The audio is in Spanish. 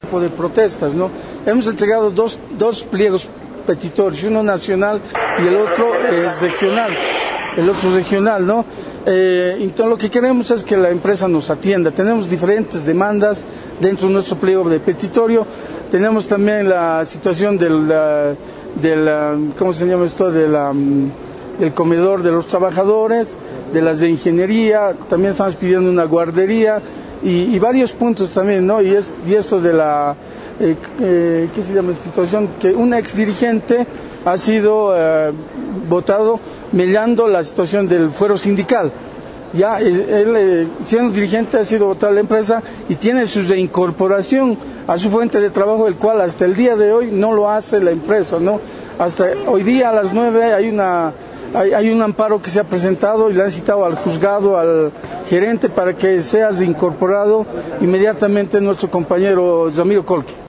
tipo de protestas, ¿no? Hemos entregado dos pliegos petitorios, uno nacional y el otro es regional. El otro regional, ¿no? Entonces lo que queremos es que la empresa nos atienda. Tenemos diferentes demandas dentro de nuestro pliego de petitorio. Tenemos también la situación ¿cómo se llama esto? Del comedor de los trabajadores, de las de ingeniería. También estamos pidiendo una guardería y varios puntos también, ¿no? Y esto de la ¿qué se llama? Situación que un ex dirigente ha sido votado mellando la situación del fuero sindical. Ya él siendo dirigente ha sido votado a la empresa y tiene su reincorporación a su fuente de trabajo, el cual hasta el día de hoy no lo hace la empresa, ¿no? Hasta hoy día a las 9 hay un amparo que se ha presentado y le han citado al juzgado, al gerente, para que sea reincorporado inmediatamente nuestro compañero Ramiro Colque.